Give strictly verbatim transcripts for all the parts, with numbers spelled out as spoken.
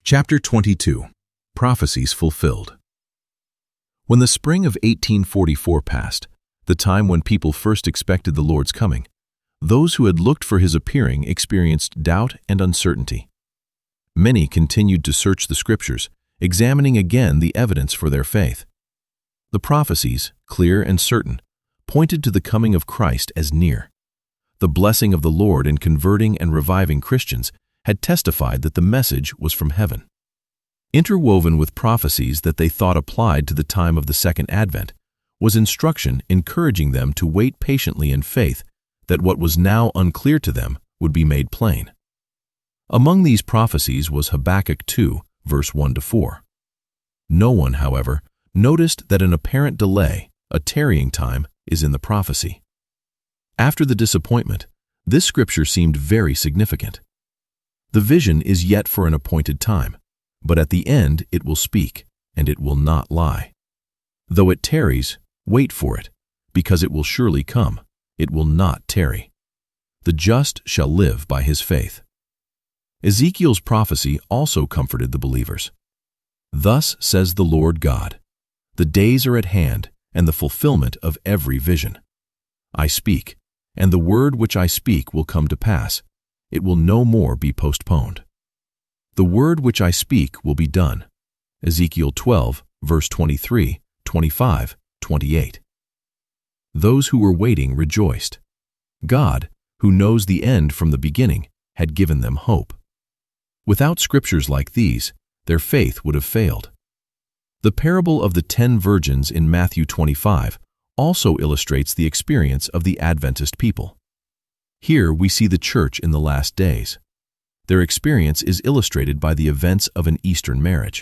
Chapter twenty-two. Prophecies Fulfilled. When the spring of eighteen forty-four passed, the time when people first expected the Lord's coming, those who had looked for his appearing experienced doubt and uncertainty. Many continued to search the Scriptures, examining again the evidence for their faith. The prophecies, clear and certain, pointed to the coming of Christ as near. The blessing of the Lord in converting and reviving Christians had testified that the message was from heaven. Interwoven with prophecies that they thought applied to the time of the Second Advent was instruction encouraging them to wait patiently in faith that what was now unclear to them would be made plain. Among these prophecies was Habakkuk two, verse one to four. No one, however, noticed that an apparent delay, a tarrying time, is in the prophecy. After the disappointment, this scripture seemed very significant. The vision is yet for an appointed time, but at the end it will speak, and it will not lie. Though it tarries, wait for it, because it will surely come, it will not tarry. The just shall live by his faith. Ezekiel's prophecy also comforted the believers. Thus says the Lord God, the days are at hand, and the fulfillment of every vision. I speak, and the word which I speak will come to pass. It will no more be postponed. The word which I speak will be done. Ezekiel twelve, verse twenty-three, twenty-five, twenty-eight. Those who were waiting rejoiced. God, who knows the end from the beginning, had given them hope. Without scriptures like these, their faith would have failed. The parable of the ten virgins in Matthew twenty-five also illustrates the experience of the Adventist people. Here we see the church in the last days. Their experience is illustrated by the events of an Eastern marriage.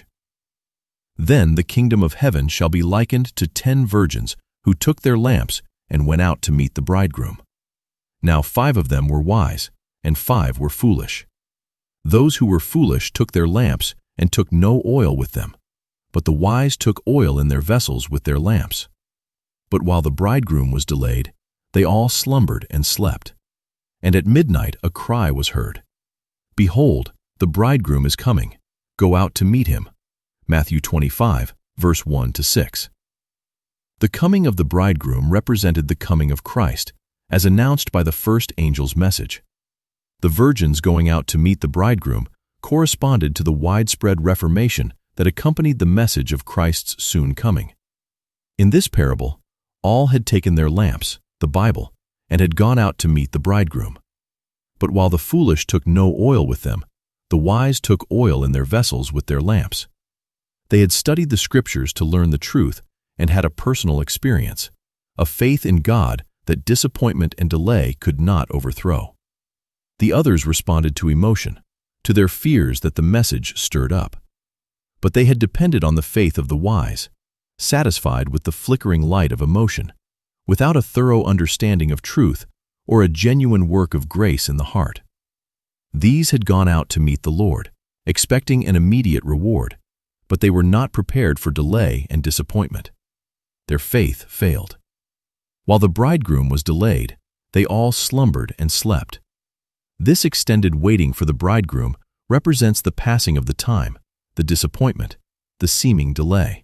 Then the kingdom of heaven shall be likened to ten virgins who took their lamps and went out to meet the bridegroom. Now five of them were wise, and five were foolish. Those who were foolish took their lamps and took no oil with them, but the wise took oil in their vessels with their lamps. But while the bridegroom was delayed, they all slumbered and slept. And at midnight a cry was heard, Behold, the bridegroom is coming. Go out to meet him. Matthew twenty-five, verse one to six. The coming of the bridegroom represented the coming of Christ, as announced by the first angel's message. The virgins going out to meet the bridegroom corresponded to the widespread reformation that accompanied the message of Christ's soon coming. In this parable, all had taken their lamps, the Bible, and had gone out to meet the bridegroom. But while the foolish took no oil with them, the wise took oil in their vessels with their lamps. They had studied the Scriptures to learn the truth and had a personal experience, a faith in God that disappointment and delay could not overthrow. The others responded to emotion, to their fears that the message stirred up. But they had depended on the faith of the wise, satisfied with the flickering light of emotion, without a thorough understanding of truth or a genuine work of grace in the heart. These had gone out to meet the Lord, expecting an immediate reward, but they were not prepared for delay and disappointment. Their faith failed. While the bridegroom was delayed, they all slumbered and slept. This extended waiting for the bridegroom represents the passing of the time, the disappointment, the seeming delay.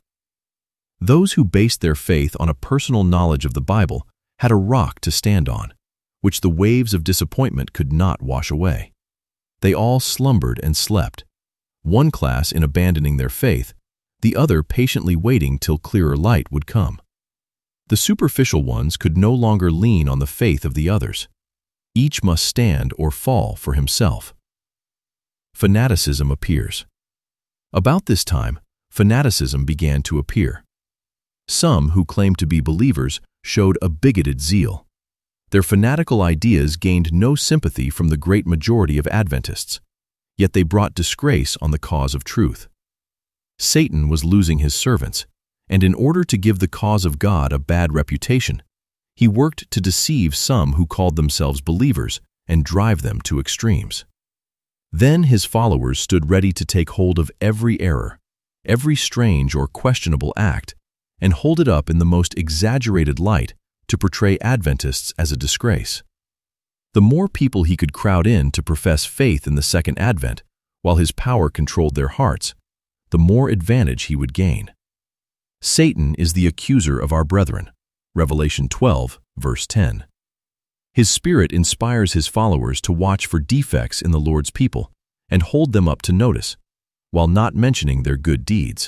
Those who based their faith on a personal knowledge of the Bible had a rock to stand on, which the waves of disappointment could not wash away. They all slumbered and slept, one class in abandoning their faith, the other patiently waiting till clearer light would come. The superficial ones could no longer lean on the faith of the others. Each must stand or fall for himself. Fanaticism appears. About this time, fanaticism began to appear. Some who claimed to be believers showed a bigoted zeal. Their fanatical ideas gained no sympathy from the great majority of Adventists, yet they brought disgrace on the cause of truth. Satan was losing his servants, and in order to give the cause of God a bad reputation, he worked to deceive some who called themselves believers and drive them to extremes. Then his followers stood ready to take hold of every error, every strange or questionable act, and hold it up in the most exaggerated light to portray Adventists as a disgrace. The more people he could crowd in to profess faith in the Second Advent while his power controlled their hearts, the more advantage he would gain. Satan is the accuser of our brethren. Revelation twelve, verse ten. His spirit inspires his followers to watch for defects in the Lord's people and hold them up to notice, while not mentioning their good deeds.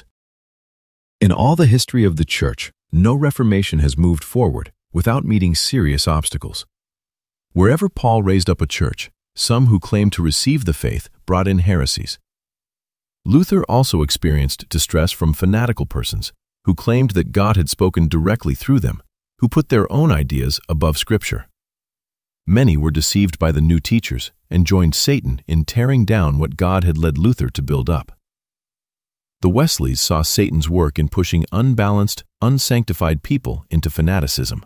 In all the history of the Church, no reformation has moved forward without meeting serious obstacles. Wherever Paul raised up a church, some who claimed to receive the faith brought in heresies. Luther also experienced distress from fanatical persons who claimed that God had spoken directly through them, who put their own ideas above Scripture. Many were deceived by the new teachers and joined Satan in tearing down what God had led Luther to build up. The Wesleys saw Satan's work in pushing unbalanced, unsanctified people into fanaticism.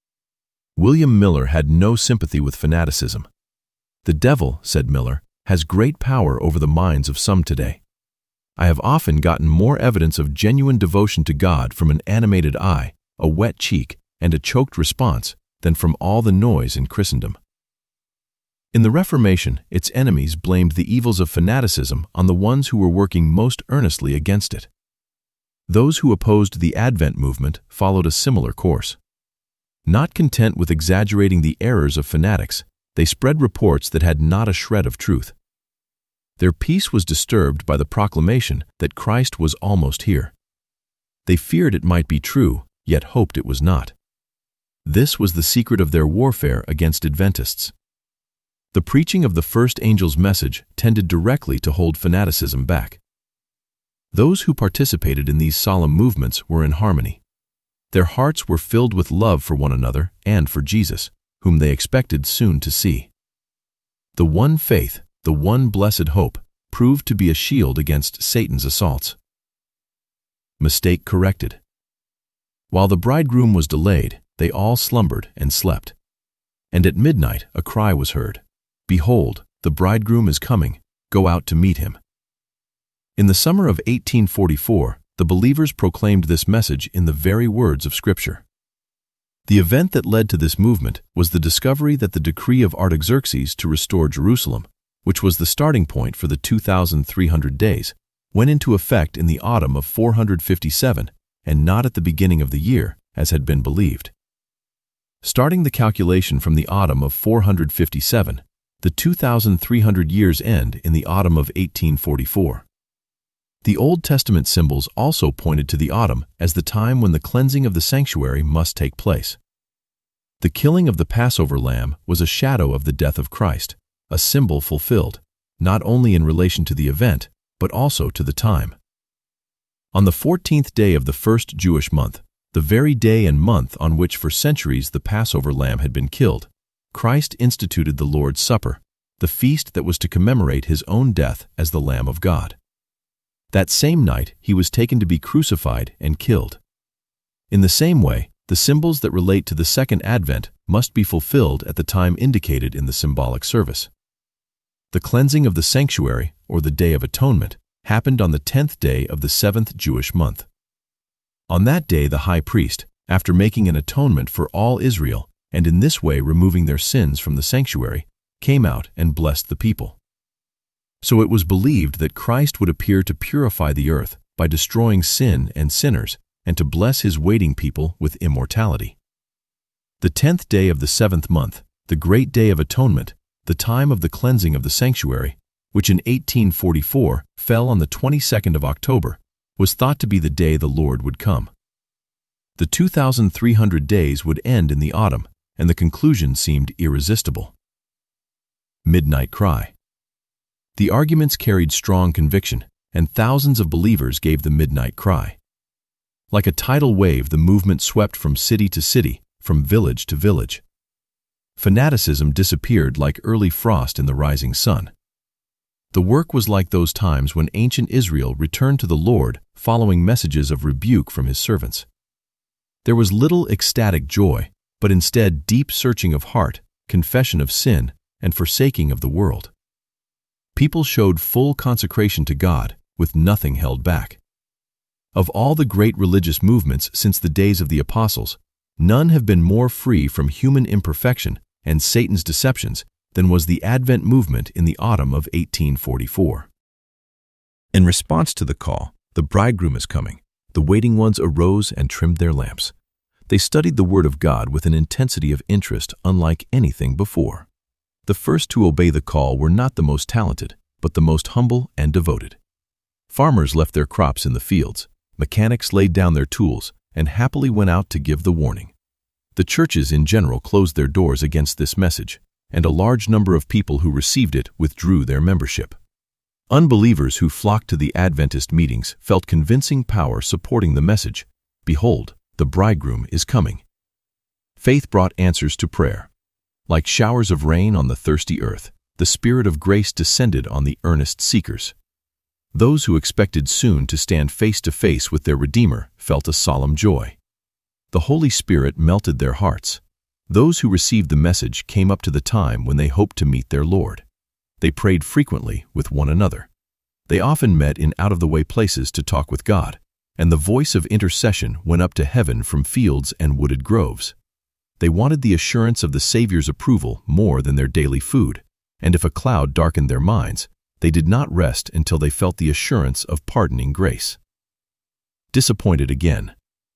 William Miller had no sympathy with fanaticism. The devil, said Miller, has great power over the minds of some today. I have often gotten more evidence of genuine devotion to God from an animated eye, a wet cheek, and a choked response than from all the noise in Christendom. In the Reformation, its enemies blamed the evils of fanaticism on the ones who were working most earnestly against it. Those who opposed the Advent movement followed a similar course. Not content with exaggerating the errors of fanatics, they spread reports that had not a shred of truth. Their peace was disturbed by the proclamation that Christ was almost here. They feared it might be true, yet hoped it was not. This was the secret of their warfare against Adventists. The preaching of the first angel's message tended directly to hold fanaticism back. Those who participated in these solemn movements were in harmony. Their hearts were filled with love for one another and for Jesus, whom they expected soon to see. The one faith, the one blessed hope, proved to be a shield against Satan's assaults. Mistake corrected. While the bridegroom was delayed, they all slumbered and slept. And at midnight a cry was heard, "Behold, the bridegroom is coming, go out to meet him." In the summer of eighteen forty-four, the believers proclaimed this message in the very words of Scripture. The event that led to this movement was the discovery that the decree of Artaxerxes to restore Jerusalem, which was the starting point for the two thousand three hundred days, went into effect in the autumn of four hundred fifty-seven and not at the beginning of the year, as had been believed. Starting the calculation from the autumn of four hundred fifty-seven, the two thousand three hundred years end in the autumn of eighteen forty-four. The Old Testament symbols also pointed to the autumn as the time when the cleansing of the sanctuary must take place. The killing of the Passover lamb was a shadow of the death of Christ, a symbol fulfilled, not only in relation to the event, but also to the time. On the fourteenth day of the first Jewish month, the very day and month on which for centuries the Passover lamb had been killed, Christ instituted the Lord's Supper, the feast that was to commemorate his own death as the Lamb of God. That same night he was taken to be crucified and killed. In the same way, the symbols that relate to the second advent must be fulfilled at the time indicated in the symbolic service. The cleansing of the sanctuary, or the Day of Atonement, happened on the tenth day of the seventh Jewish month. On that day the high priest, after making an atonement for all Israel, and in this way removing their sins from the sanctuary, came out and blessed the people. So it was believed that Christ would appear to purify the earth by destroying sin and sinners, and to bless his waiting people with immortality. The tenth day of the seventh month, the great Day of Atonement, the time of the cleansing of the sanctuary, which in eighteen forty-four fell on the twenty-second of October, was thought to be the day the Lord would come. The two thousand three hundred days would end in the autumn, and the conclusion seemed irresistible. Midnight cry. The arguments carried strong conviction, and thousands of believers gave the midnight cry. Like a tidal wave, the movement swept from city to city, from village to village. Fanaticism disappeared like early frost in the rising sun. The work was like those times when ancient Israel returned to the Lord following messages of rebuke from his servants. There was little ecstatic joy, but instead deep searching of heart, confession of sin, and forsaking of the world. People showed full consecration to God, with nothing held back. Of all the great religious movements since the days of the apostles, none have been more free from human imperfection and Satan's deceptions than was the Advent movement in the autumn of eighteen forty-four. In response to the call, "The bridegroom is coming," the waiting ones arose and trimmed their lamps. They studied the Word of God with an intensity of interest unlike anything before. The first to obey the call were not the most talented, but the most humble and devoted. Farmers left their crops in the fields, mechanics laid down their tools, and happily went out to give the warning. The churches in general closed their doors against this message, and a large number of people who received it withdrew their membership. Unbelievers who flocked to the Adventist meetings felt convincing power supporting the message, "Behold, the bridegroom is coming." Faith brought answers to prayer. Like showers of rain on the thirsty earth, the Spirit of grace descended on the earnest seekers. Those who expected soon to stand face to face with their Redeemer felt a solemn joy. The Holy Spirit melted their hearts. Those who received the message came up to the time when they hoped to meet their Lord. They prayed frequently with one another. They often met in out-of-the-way places to talk with God, and the voice of intercession went up to heaven from fields and wooded groves. They wanted the assurance of the Savior's approval more than their daily food, and if a cloud darkened their minds, they did not rest until they felt the assurance of pardoning grace. Disappointed again.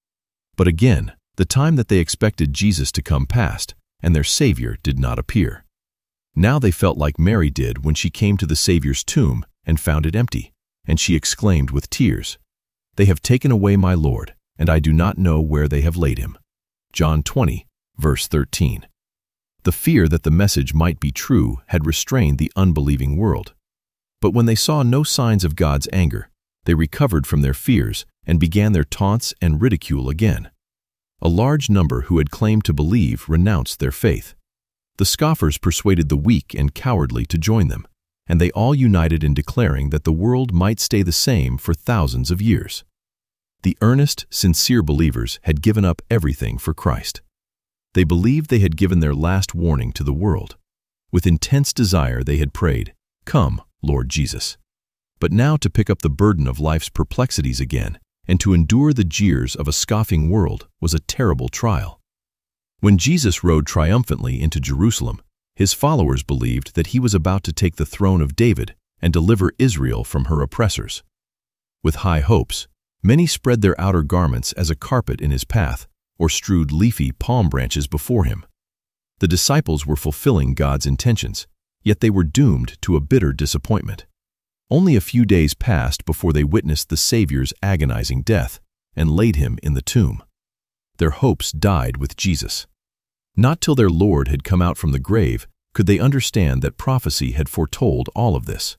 But again, the time that they expected Jesus to come passed, and their Savior did not appear. Now they felt like Mary did when she came to the Savior's tomb and found it empty, and she exclaimed with tears, "They have taken away my Lord, and I do not know where they have laid him." John twenty, verse thirteen. The fear that the message might be true had restrained the unbelieving world. But when they saw no signs of God's anger, they recovered from their fears and began their taunts and ridicule again. A large number who had claimed to believe renounced their faith. The scoffers persuaded the weak and cowardly to join them, and they all united in declaring that the world might stay the same for thousands of years. The earnest, sincere believers had given up everything for Christ. They believed they had given their last warning to the world. With intense desire they had prayed, "Come, Lord Jesus." But now to pick up the burden of life's perplexities again and to endure the jeers of a scoffing world was a terrible trial. When Jesus rode triumphantly into Jerusalem, his followers believed that he was about to take the throne of David and deliver Israel from her oppressors. With high hopes, many spread their outer garments as a carpet in his path or strewed leafy palm branches before him. The disciples were fulfilling God's intentions, yet they were doomed to a bitter disappointment. Only a few days passed before they witnessed the Savior's agonizing death and laid him in the tomb. Their hopes died with Jesus. Not till their Lord had come out from the grave could they understand that prophecy had foretold all of this.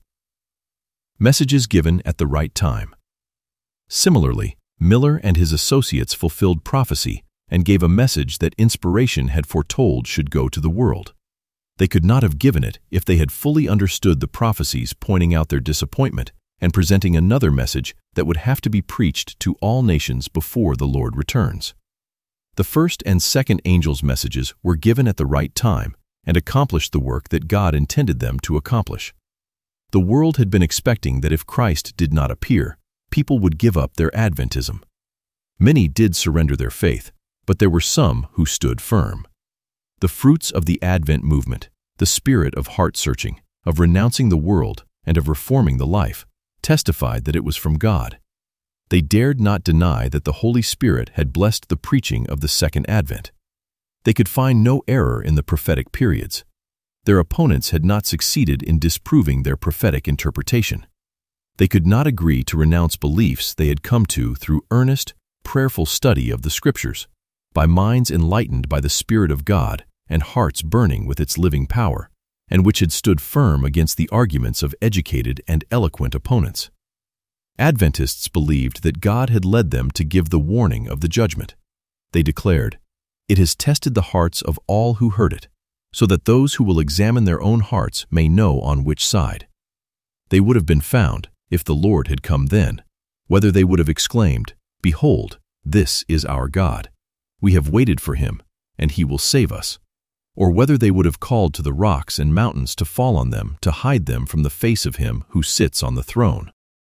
Messages given at the right time. Similarly, Miller and his associates fulfilled prophecy and gave a message that inspiration had foretold should go to the world. They could not have given it if they had fully understood the prophecies pointing out their disappointment and presenting another message that would have to be preached to all nations before the Lord returns. The first and second angels' messages were given at the right time and accomplished the work that God intended them to accomplish. The world had been expecting that if Christ did not appear, people would give up their Adventism. Many did surrender their faith, but there were some who stood firm. The fruits of the Advent movement, the spirit of heart-searching, of renouncing the world, and of reforming the life, testified that it was from God. They dared not deny that the Holy Spirit had blessed the preaching of the Second Advent. They could find no error in the prophetic periods. Their opponents had not succeeded in disproving their prophetic interpretation. They could not agree to renounce beliefs they had come to through earnest, prayerful study of the Scriptures, by minds enlightened by the Spirit of God and hearts burning with its living power, and which had stood firm against the arguments of educated and eloquent opponents. Adventists believed that God had led them to give the warning of the judgment. They declared, "It has tested the hearts of all who heard it, so that those who will examine their own hearts may know on which side." They would have been found, if the Lord had come then, whether they would have exclaimed, "Behold, this is our God. We have waited for him, and he will save us," or whether they would have called to the rocks and mountains to fall on them to hide them from the face of him who sits on the throne.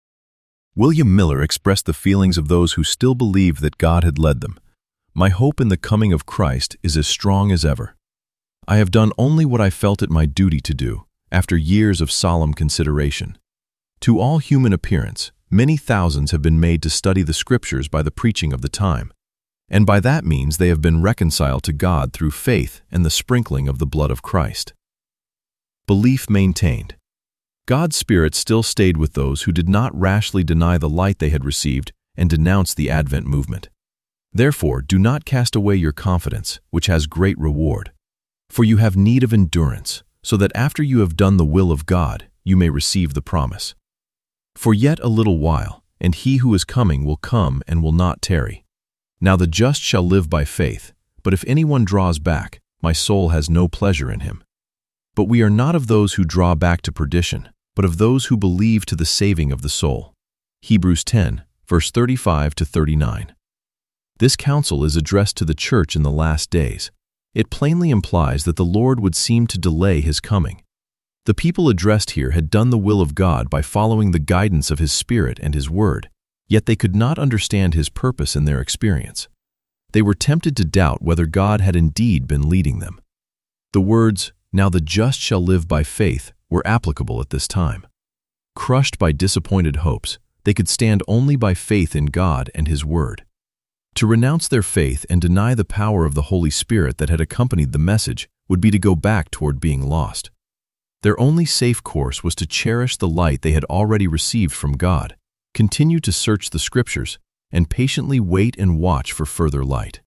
William Miller expressed the feelings of those who still believed that God had led them. "My hope in the coming of Christ is as strong as ever. I have done only what I felt it my duty to do, after years of solemn consideration. To all human appearance, many thousands have been made to study the Scriptures by the preaching of the time, and by that means they have been reconciled to God through faith and the sprinkling of the blood of Christ. Belief maintained. God's Spirit still stayed with those who did not rashly deny the light they had received and denounce the Advent movement. Therefore, do not cast away your confidence, which has great reward. For you have need of endurance, so that after you have done the will of God, you may receive the promise. For yet a little while, and he who is coming will come and will not tarry. Now the just shall live by faith, but if anyone draws back, my soul has no pleasure in him. But we are not of those who draw back to perdition, but of those who believe to the saving of the soul. Hebrews ten, verse thirty-five to thirty-nine. This counsel is addressed to the church in the last days. It plainly implies that the Lord would seem to delay his coming. The people addressed here had done the will of God by following the guidance of his Spirit and his word, yet they could not understand his purpose in their experience. They were tempted to doubt whether God had indeed been leading them. The words, "Now the just shall live by faith," were applicable at this time. Crushed by disappointed hopes, they could stand only by faith in God and his word. To renounce their faith and deny the power of the Holy Spirit that had accompanied the message would be to go back toward being lost. Their only safe course was to cherish the light they had already received from God, continue to search the Scriptures, and patiently wait and watch for further light.